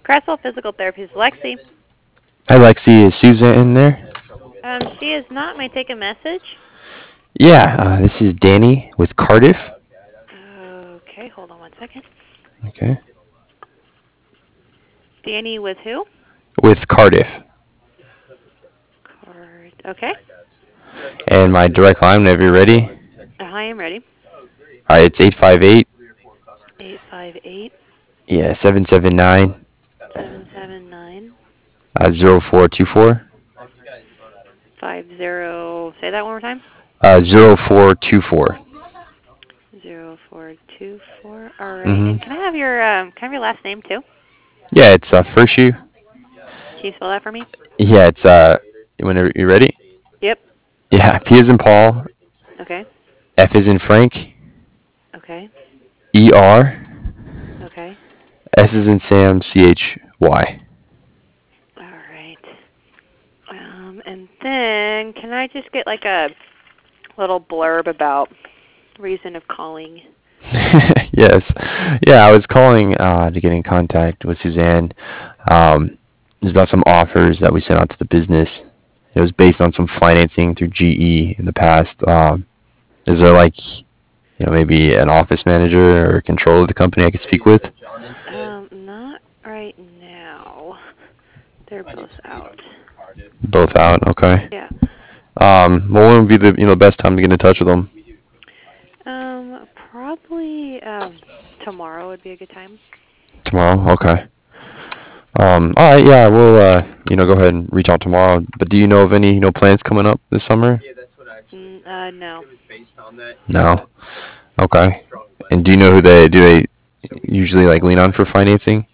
Cresswell Physical Therapy. Lexi. Hi, Lexi. Is Susan in there? She is not. May I take a message? Yeah, this is Danny with Cardiff. Okay, hold on one second. Okay. Danny with who? With Cardiff. Card. Okay. And my direct line whenever you're ready. Hi, I'm ready. All right, it's 858. 858 Yeah, 779 779 0424. 50. Say that one more time. 0424. 0424. All right. Mm-hmm. And can I have your last name too? Yeah, it's first shoe. Can you spell that for me? Yeah, it's whenever you're ready. Yep. Yeah, P is in Paul, Okay. F is in Frank, Okay. ER, Okay. S is in Sam, CHY. All right. And then can I just get like a little blurb about reason of calling? Yes. Yeah, I was calling to get in contact with Suzanne. It's about some offers that we sent out to the business. It was based on some financing through GE in the past. Is there like, maybe an office manager or control of the company I could speak with? Not right now. They're both out. Both out. Okay. Yeah. What would be the best time to get in touch with them? Probably tomorrow would be a good time. Tomorrow. Okay. All right. Yeah, we'll go ahead and reach out tomorrow. But do you know of any plans coming up this summer? No. No. Okay. And do you know who they do they usually like lean on for financing?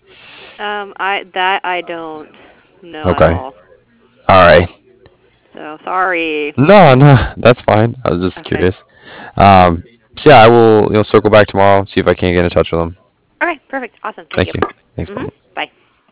I don't know at Okay. all. All right. So sorry. No, no, that's fine. I was just Okay. curious. So yeah, I will circle back tomorrow, see if I can get in touch with them. Okay. Perfect. Awesome. Thank you. Thank you. Thanks. Mhm. Bye. Bye.